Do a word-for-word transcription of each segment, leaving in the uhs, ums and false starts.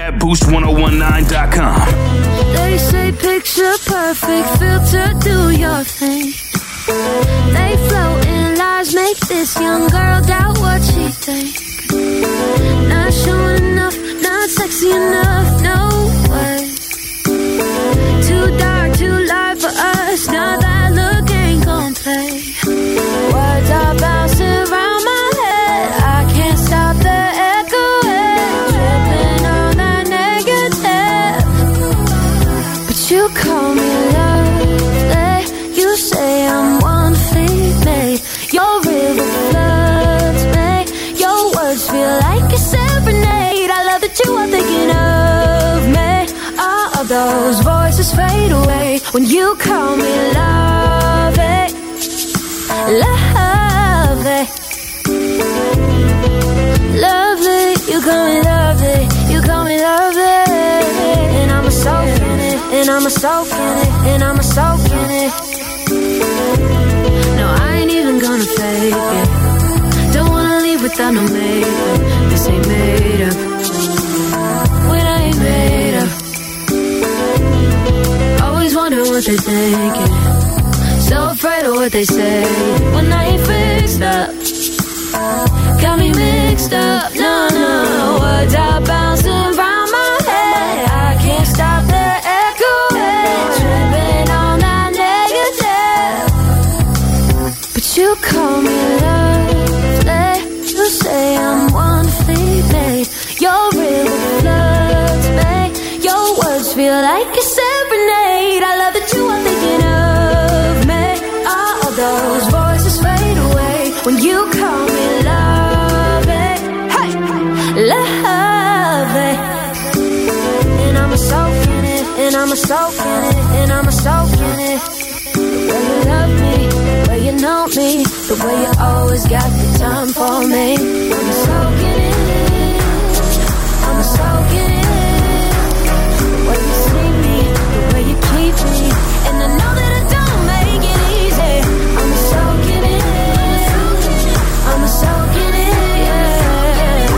at boost ten nineteen dot com. They say picture perfect, filter, do your thing. They float in lies, make this young girl doubt what she thinks. Not showing enough, not sexy enough, no way. Too dark, too light for us, now that look ain't gon' play. Words are bouncing around my head, I can't stop the echoing. Tripping on that negative, but you call me lovely. You say I'm one fleet made. Your river floods me. Your words feel like a serenade. I love that you are thinking of me. All those voices fade away when you call me lovely. Lovely, lovely. You call me lovely. You call me lovely. And I'm a soak in it. And I'm a soak in it. And I'm a soak in it. No, I ain't even gonna fake it. Don't wanna leave without no makeup. This ain't made up. When I ain't made up. Always wonder what they're thinking. So afraid of what they say when I ain't fixed up. Got me mixed up. No, no, words are bouncing around my head. I can't stop the echo. Tripping on that negative. But you call me lovely. You say I'm one fleet made. Your river floods me. Your words feel like a serenade. I love that you are thinking of me. All those voices fade away when you call me lovely. Hey, lovely. And I'm a soak in it. And I'm a soak in it. And I'm a soak in it. The way you love me, the way you know me, the way you always got the time for me. I'm a soak in it. I'm a soak in it. The way you see me, the way you keep me, and I know that I don't make it easy. I'm a soak in it. I'm a soak in it. Yeah.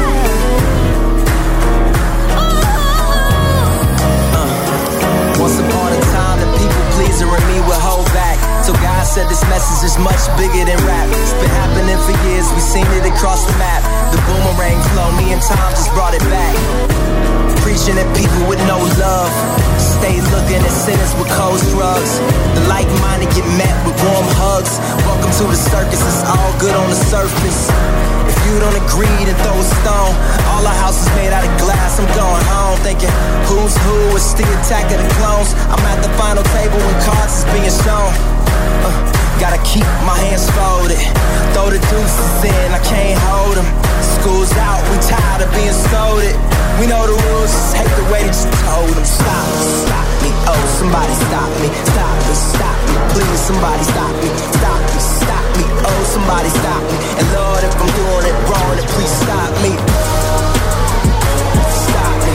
Uh, once upon a time, the people pleaser in me would hold back. So God said this message is much bigger than rap. It's been happening for years, we seen it across the map. The boomerang flow, me and Tom just brought it back. Preaching at people with no love. Stay looking at sinners with cold shrugs. The like-minded get met with warm hugs. Welcome to the circus, it's all good on the surface. If you don't agree, then throw a stone. All our houses made out of glass, I'm going home thinking, who's who, it's the attack of the clones. I'm at the final table when cards is being shown. Uh, gotta keep my hands folded. Throw the deuces in, I can't hold them. School's out, we tired of being scolded. We know the rules, just hate the way they just told them. Stop, stop me, oh somebody stop me. Stop me, stop me, please somebody stop me. Stop me, stop me, oh somebody stop me. And Lord, if I'm doing it wrong, then please stop me. Stop me.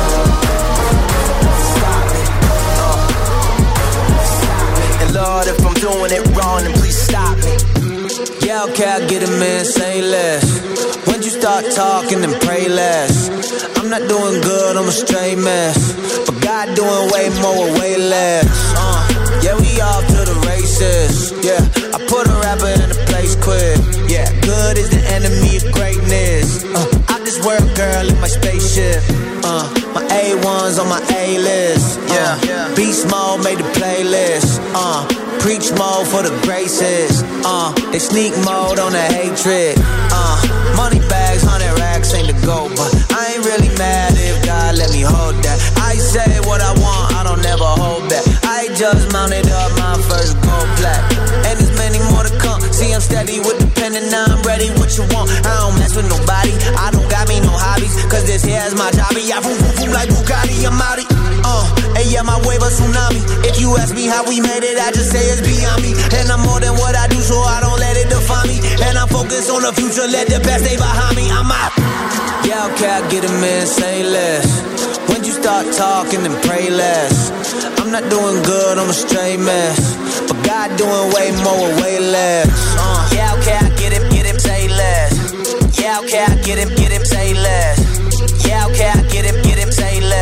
Stop me. Uh. Stop me. And Lord, if I'm doing it wrong, then please stop me. Yeah, okay, I get it, man, say less. When you start talking, then pray less. I'm not doing good, I'm a straight mess. But God doing way more, way less. Uh, yeah, we off to the races. Yeah, I put a rapper in a place quick. Yeah, good is the enemy of greatness. Uh, I'm this world girl in my spaceship. Uh, my A ones on my A-list. Yeah, uh, beast mode made the playlist. Uh, preach mode for the graces. Uh, they sneak mode on the hatred. Uh, money bags, hundred racks ain't the goal, but I ain't really mad if God let me hold that. I say what I want, I don't never hold back. I just mounted up my first gold plaque, and there's many more to come. See, I'm steady with the pen and now I'm ready. What you want? I don't mess with nobody. I don't got me no hobbies, cause this here is my jobby. I boom boom boom like Bugatti, I'm outie. Uh, and yeah, my wave a tsunami. If you ask me how we made it, I just say it's beyond me. And I'm more than what I do, so I don't let it define me. And I'm focused on the future, let the past stay behind me. I'm out. Yeah, okay, I get it, man, say less. When you start talking, then pray less. I'm not doing good, I'm a straight mess. But God doing way more, way less. Uh, yeah, okay, I get it, get him, say less. Yeah, okay, I get him, get him, say less. Yeah, okay, I get him, get him, say less.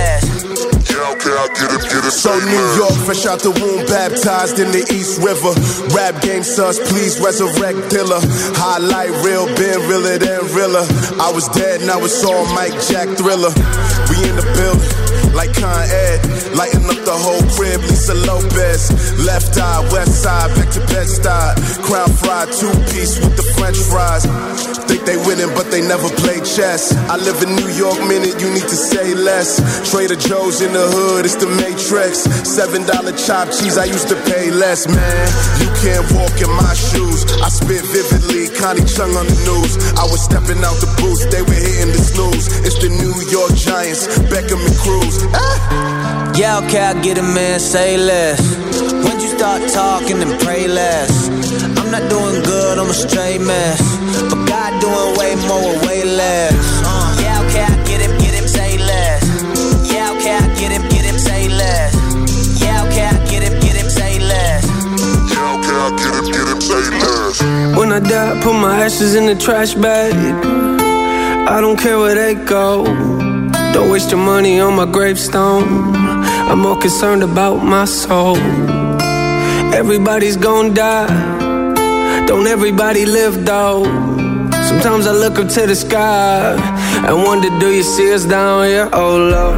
I get it, get it. So New York, fresh out the womb, baptized in the East River. Rap game sus, please resurrect Dilla. Highlight real, been realer than realer. I was dead, now it's all Mike Jack Thriller. We in the building, like Con Ed. Lighting up the whole crib, Lisa Lopez. Left eye, west side, back to Bed-Stuy. Crown fried, two-piece with the French fries. Think they winning, but they never play chess. I live in New York, minute, you need to say less. Trader Joe's in the hood, it's the Matrix. Seven dollar chopped cheese, I used to pay less, man. You can't walk in my shoes. I spit vividly, Connie Chung on the news. I was stepping out the booth, they were hitting the snooze. It's the New York Giants, Beckham and Cruz. Ah! Yeah, okay, I get it, man, say less. When you start talking, then pray less. I'm not doing good, I'm a straight mess. But God doing way more, way less. Uh, yeah, okay, I get him, get him, say less. Yeah, okay, I get him, get him, say less. Yeah, okay, I get him, get him, say less. Yeah, okay, I get him, get him, say less. When I die, put my ashes in the trash bag. I don't care where they go. Don't waste your money on my gravestone. I'm more concerned about my soul. Everybody's gonna die. Don't everybody live though? Sometimes I look up to the sky and wonder, do you see us down here? Oh Lord,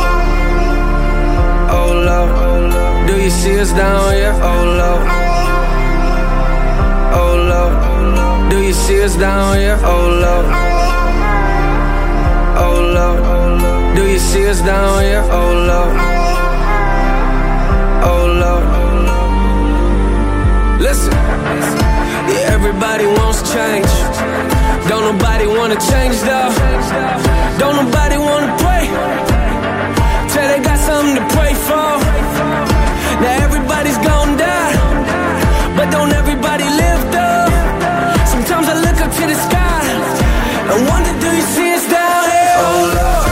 oh Lord, do you see us down here? Oh Lord, oh Lord, do you see us down here? Oh Lord, oh Lord, do you see us down here? Oh Lord, oh Lord. Listen, yeah, everybody wants change. Don't nobody wanna change though. Don't nobody wanna pray till they got something to pray for. Now everybody's gonna die, but don't everybody live though? Sometimes I look up to the sky and wonder, do you see us down here? Oh Lord,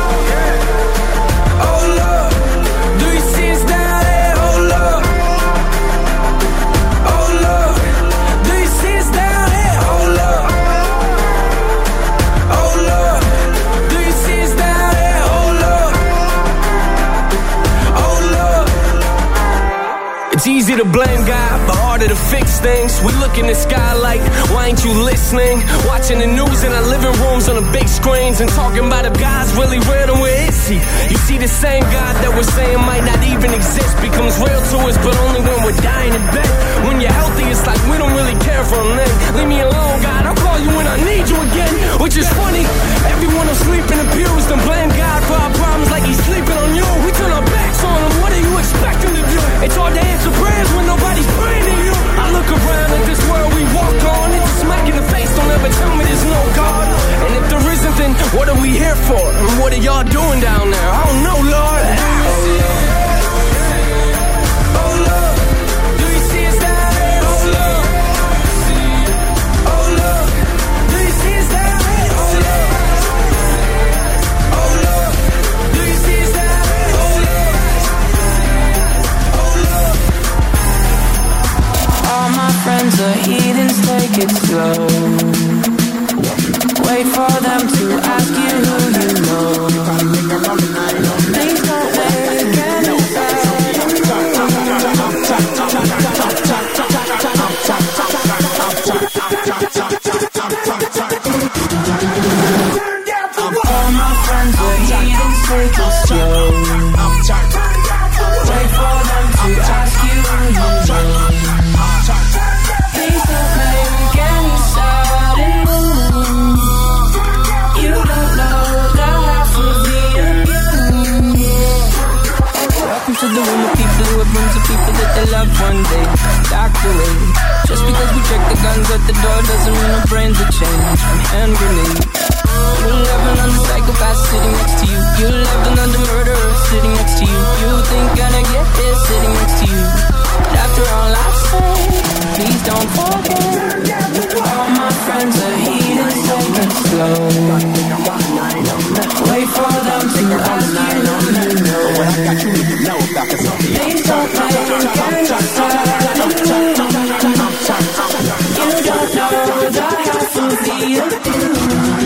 oh Lord, do you see us down here? Oh Lord, oh Lord, do you see us down here? Oh Lord, oh Lord, do you see us down here? Oh Lord, oh Lord. It's easy to blame God, but harder to fix things. We look in the sky like, why ain't you listening? Watching the news in our living rooms on the big screens and talking about if God's really real, then where is he? You see, the same God that we're saying might not even exist becomes real to us, but only when we're dying in bed. When you're healthy, it's like we don't really care for a thing. Leave me alone, God, I'll call you when I need you again. Which is funny, everyone will sleep in the pews and blame God for our problems like he's sleeping on you. We turn our backs on him, what do you expect him to do? It's hard to answer prayers when nobody's praying to you. I look around at this world we walk on, it's a smack in the face, don't ever tell me there's no God. And if there isn't, then what are we here for? And what are y'all doing down there? I don't know, Lord. Oh Lord, oh Lord, do you see us down here? Oh Lord, oh Lord, do you see us down here? Oh Lord, oh Lord, do you see us down here? Oh Lord, oh Lord. All my friends are heathens, take it slow. Wait for them to ask you who you know. Please don't make any All my friends are heathens, take it slow. Wait for them to ask you who you know. Please don't make any sudden moves. You don't know the half of the Welcome to the room of people who have rooms of people that they love one day docked away. Just because we check the guns at the door doesn't mean our brains are changed from hand grenades. You love another psychopath sitting next to you. You love another murderer sitting next to you. You think gonna get this sitting next to you. But after all I've said, please don't forget, all my friends are heathens, take it slow. Wait for them to ask you who you know. Please don't make any sudden moves. You don't know the half of the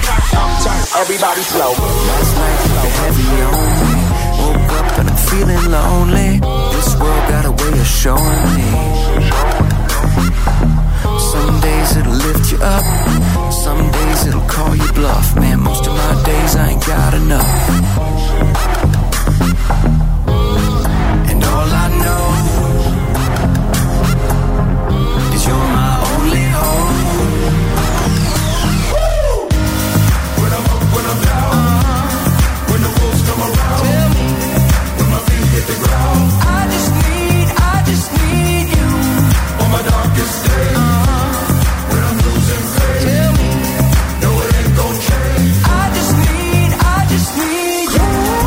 Everybody slow. Last night felt heavy on me. Woke up and I'm feeling lonely. This world got a way of showing me. Some days it'll lift you up, some days it'll call you bluff. Man, most of my days I ain't got enough. And all I know is you're my only hope. When I'm up, when I'm down, when the wolves come around, tell me, when my feet hit the ground, I just need, I just need you on my darkest day. When I'm losing faith, tell me, no it ain't gon' change. I just need, I just need you.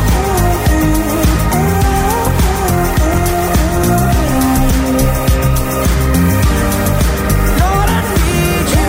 Lord, I need you.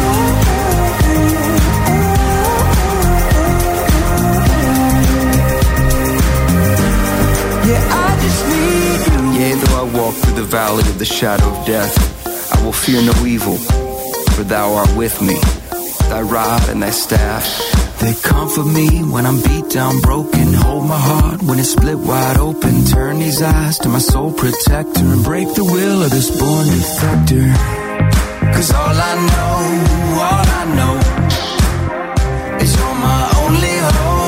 Yeah, I just need you. Yea, though I walk through the valley of the shadow of death, I will fear no evil, for thou art with me. Thy rod and thy staff, they comfort me when I'm beat down, broken. Hold my heart when it's split wide open. Turn these eyes to my soul protector and break the will of this born defector. Cause all I know, all I know is you're my only hope.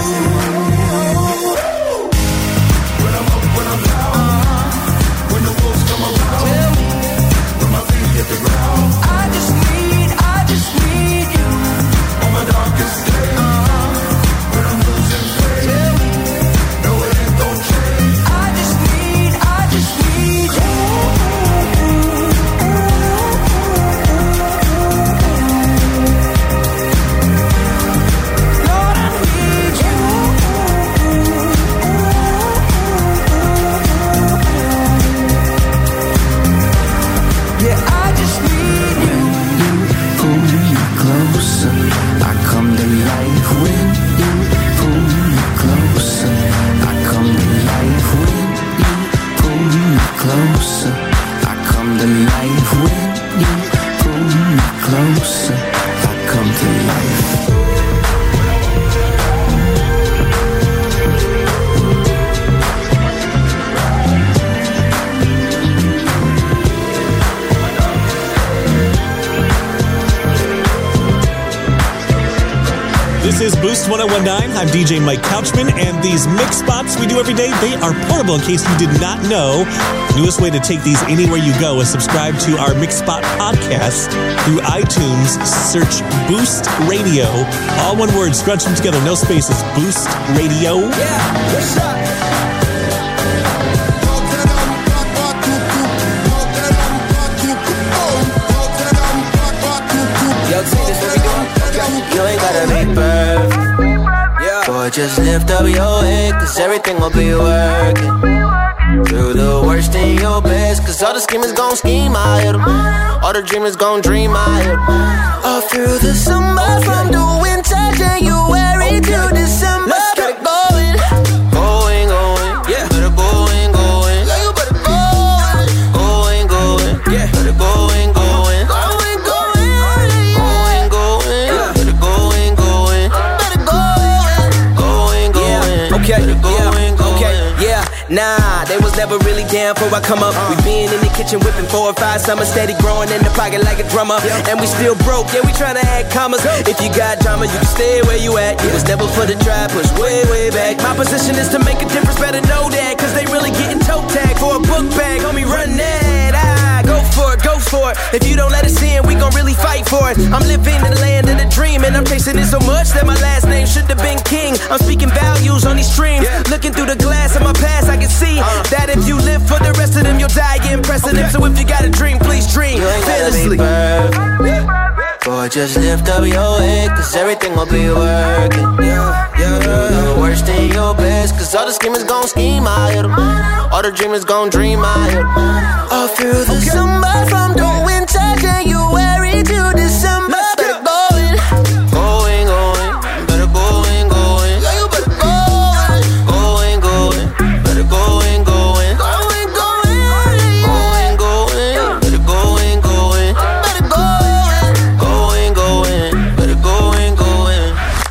When I'm up, when I'm down, when the wolves come around, tell me, when my feet hit the ground, I just need, I just need you on my darkest day. When I'm losing faith, tell me, no it ain't gon' change. I just need, I just need you. Lord, I need you. Yeah, I just need you. When you pull me closer, I come to life. When you pull me closer, I come to life. When you pull me closer, I come to life. When you pull me closer, I come to life. This is Boost one oh one nine. I'm D J Mike Couchman, and these mix spots we do every day, they are portable in case you did not know. Newest way to take these anywhere you go is subscribe to our Mix Spot podcast through iTunes. Search Boost Radio. All one word, scrunch them together, no spaces. Boost Radio. Yeah, what's up? Yo, see this what we doing? You ain't gotta be perfect, yeah. Boy, just lift up your head, cause everything will be working. Do the worst in your best, cause all the schemers gon' scheme, I hit 'em. All the dreamers gon' dream, I hit 'em. All through the summer, from the winter, January to December. Let's get it going, going, going, yeah. Better going, going, yeah, you better go, going, going, yeah. Better going, going, going, going, going, going, yeah. Better going, going, better going, going, going, yeah. Okay, yeah, okay, yeah. Nah, they was never really down down before I come up. We been in the kitchen whipping four or five summers, steady growing in the pocket like a drummer. And we still broke, yeah, we tryna add commas. If you got drama, you can stay where you at. It was never for the try, push way, way back. My position is to make a difference, better know that. Cause they really getting toe tagged for a book bag. Homie, run that, ah, go for it, go for it. If you don't let us in, we gon' really fight for it. I'm living in the land of the dream, and I'm chasing it so much that my last name should have been King. I'm speaking values on these streams, looking through the glass of my past, I can see that if you live for the rest of them, you'll die getting precedent. So if you got a dream, please dream fearlessly. Boy, just lift up your head, cause everything will be working. Yeah, yeah, yeah. The worst in your best, cause all the schemers gon' scheme, I hit 'em. All the dreamers gon' dream, I hit 'em. All through the okay. summer, from the winter, January to December. Better go in, go in, go in. Better go in, go in. Yeah, you better go in, go in, go in. Better go in, go in. Go in, go in. Go in, go in. Better go in, go in. Better go in, go in, go in. Better go in, go in.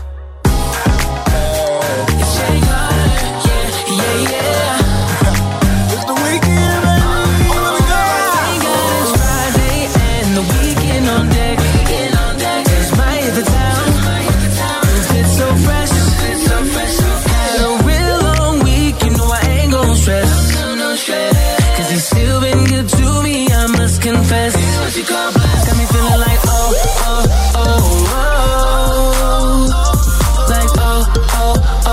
It's yeah, yeah, yeah. It's the weekend, baby. Oh my God. It's Friday and the weekend on deck. It's my hit the town. It's so fresh. Had a real long week, you know I ain't gon' stress. Cause he's still been good to me, I must confess. Got me feeling like oh, oh, oh, oh. Like oh, oh, oh,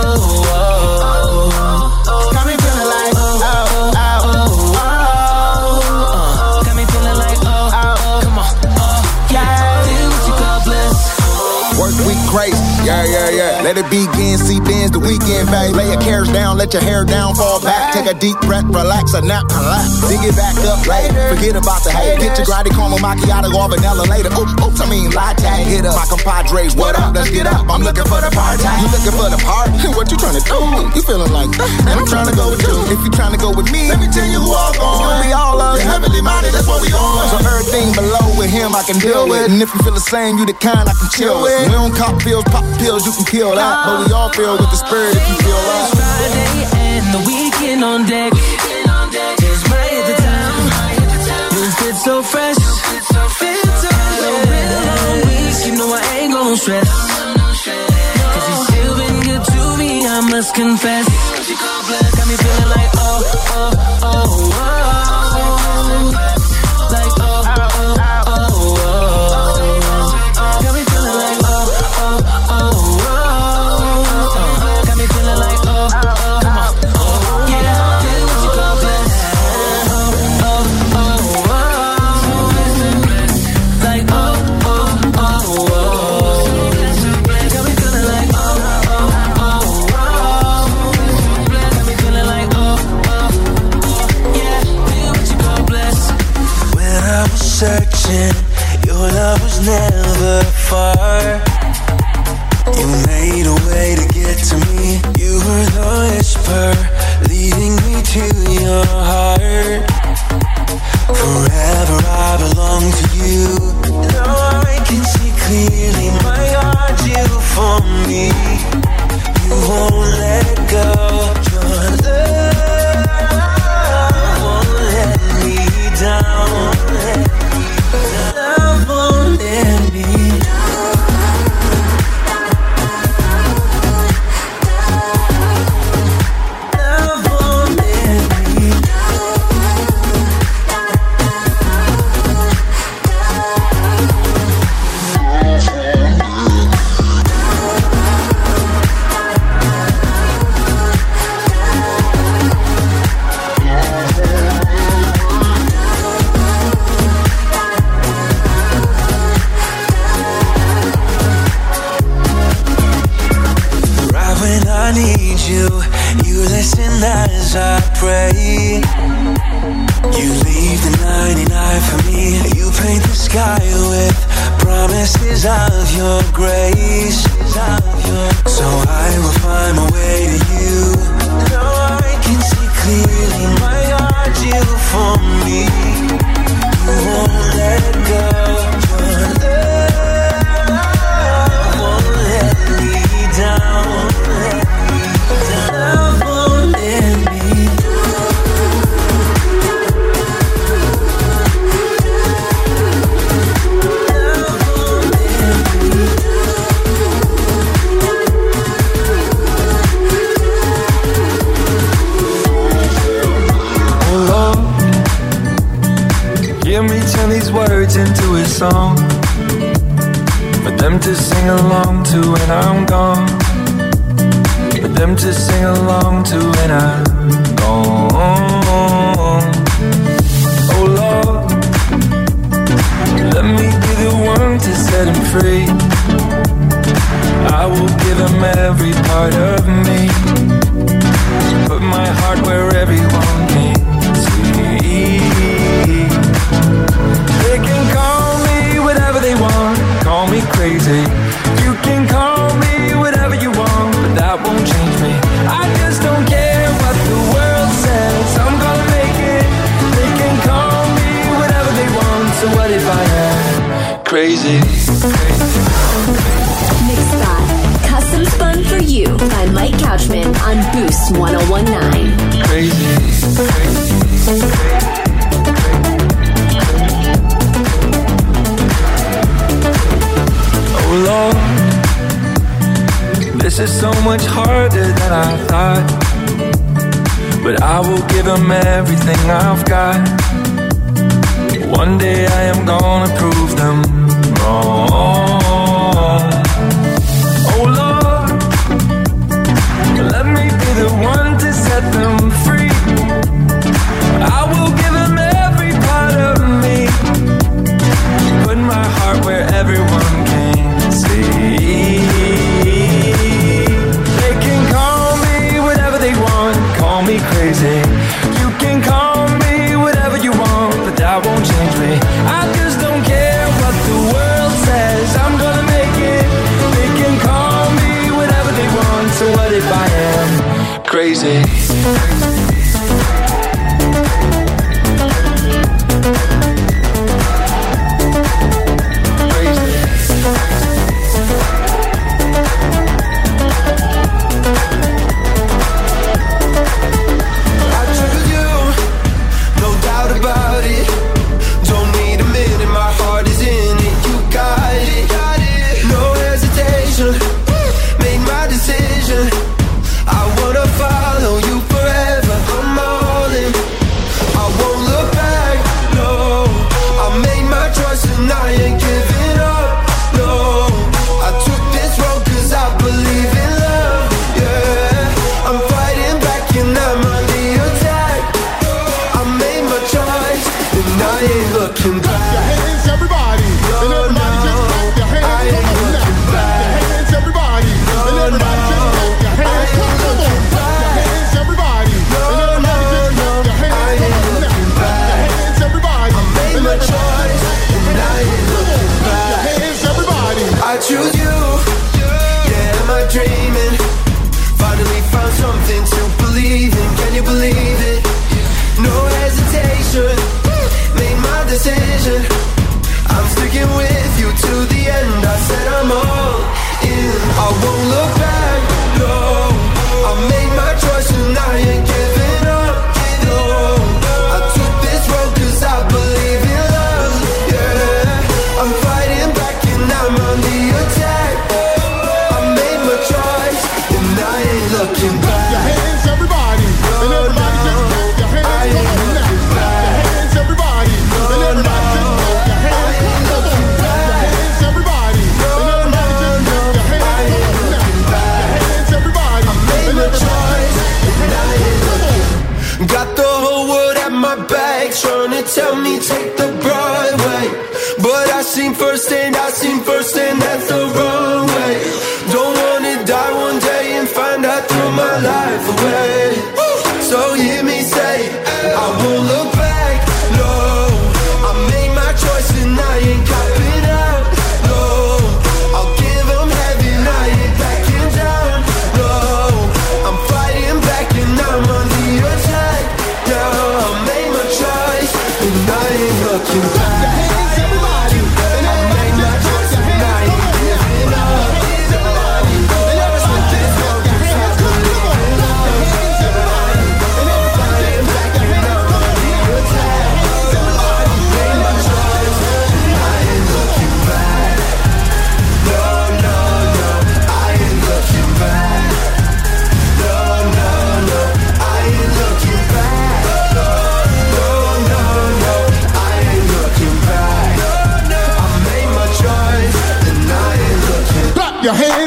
oh. Got me feeling like oh, oh, oh, oh. Got me feeling like oh, oh, come on, oh, yeah. Feel what you call bliss. Work week crazy, yeah, yeah, yeah. Let it begin, see Benz the weekend, babe. Lay your cares down, let your hair down, fall back. Take a deep breath, relax, a nap, relax. Dig it back up later, forget about the hate. Get your grotty caramel macchiato or vanilla later. Oops, oops, I mean latte. Hit up my compadres, what up, let's get up. I'm looking for the party. You looking for the party? What you trying to do? You feeling like, and I'm trying to go with you. If you trying to go with me, let me tell you who all going. We all are heavenly minded, that's what we on. So everything below with him I can deal with. And if you feel the same, you the kind I can chill with. We don't cop pills, pop pills, you can kill that. But we all feel with the spirit if you feel that. It's Friday and the weekend on deck. It's my hit the town. You fit so fresh. Fit so had a real long week, you know I ain't gon' stress. Cause he's still been good to me, I must confess. Got me feeling like oh, oh, oh, oh. Like oh, oh, oh, oh. Got me feeling like oh, oh, oh, oh. Got me feeling like oh, oh, come on, oh, yeah. Feel what you call bliss. Oh, oh, oh, oh. Like oh, oh, oh, oh. Got me feeling like oh, oh, oh, oh. Got me feeling like oh, oh, oh. Yeah, feel what you call bliss. When I was searching, your love was never far. You made a way to get to me. You were the whisper leading me to your heart. Forever I belong to you. Now I can see clearly, my heart, you for me. You won't let go. Your love won't let me down. Love won't let me down. Love won't let me right when I need you, you listen as I pray. You leave the ninety-nine for me. You paint the sky with promises of your grace. So I will find my way to you. Now I can see clearly, my heart, you for me. You won't let go. Your love won't let me down. Love won't let me down. hear me turn these words into a song for them to sing along to when I'm gone, for them to sing along to when I'm gone. Oh Lord, let me be the one to set him free. I will give him every part of me, put my heart where everyone can see. They can call me whatever they want, call me crazy. You can call me whatever you want, but that won't change me. I just don't care what the world says, I'm gonna make it. They can call me whatever they want, so what if I am crazy? Mixspot, custom spun for you by Mike Couchman on Boost one oh one nine. Crazy, crazy, crazy. Oh Lord, this is so much harder than I thought, but I will give him everything I've got. One day I am gonna prove them wrong. Oh Lord, let me be the one to set them free. I will give them every part of me, put my heart where everyone can see. They can call me whatever they want, call me crazy. You can call me whatever you want, but that won't change me. I just don't care what the world says, I'm gonna make it. They can call me whatever they want, so what if I am crazy?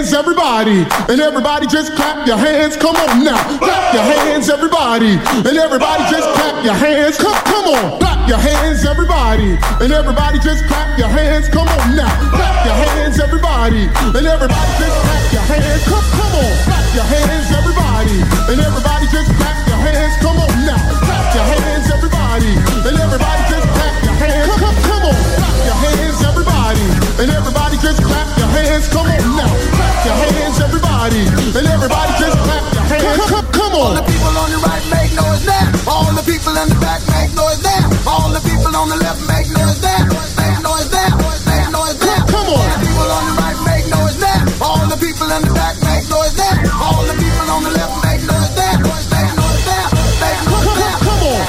hands, everybody. And everybody just clap your hands. Come on now. Clap your hands, everybody. And everybody just clap your hands. Come, come on. Clap your hands, everybody. And everybody just clap your hands. Come on now. Clap your hands, everybody. And everybody just clap your hands. Come, come on. Clap your hands, everybody. And everybody just clap your hands. Come on now. Clap your hands, everybody. And everybody just clap your hands. Come, come on. Clap your hands, everybody. And everybody just clap your hands. Come on now. Clap your hands, everybody. And everybody just clap your hands. Come, come on. All the people on the right make noise now. All the people in the back make noise now. All the people on the left make noise now. Make noise now. Make noise now. Come on. All the people on the right make noise now. All the people in the back make noise now. All the people on the left make noise now. Make noise now. Make noise now. Come on.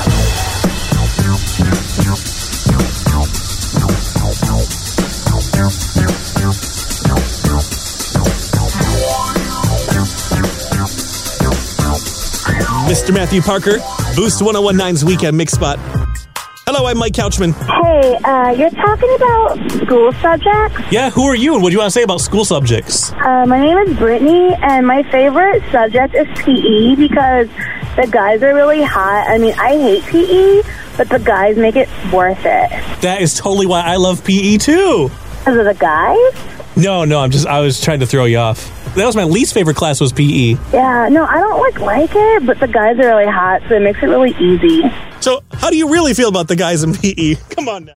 Mister Matthew Parker, Boost ten nine's Weekend Mix Spot. Hello, I'm Mike Couchman. Hey, uh, you're talking about school subjects? Yeah, who are you and what do you want to say about school subjects? Uh, my name is Brittany, and my favorite subject is P E because the guys are really hot. I mean, I hate P E, but the guys make it worth it. That is totally why I love P E too. Because of the guys? No, no, I'm just, I was trying to throw you off. That was my least favorite class was P E. Yeah, no, I don't like like it, but the guys are really hot, so it makes it really easy. So, how do you really feel about the guys in P E? Come on now.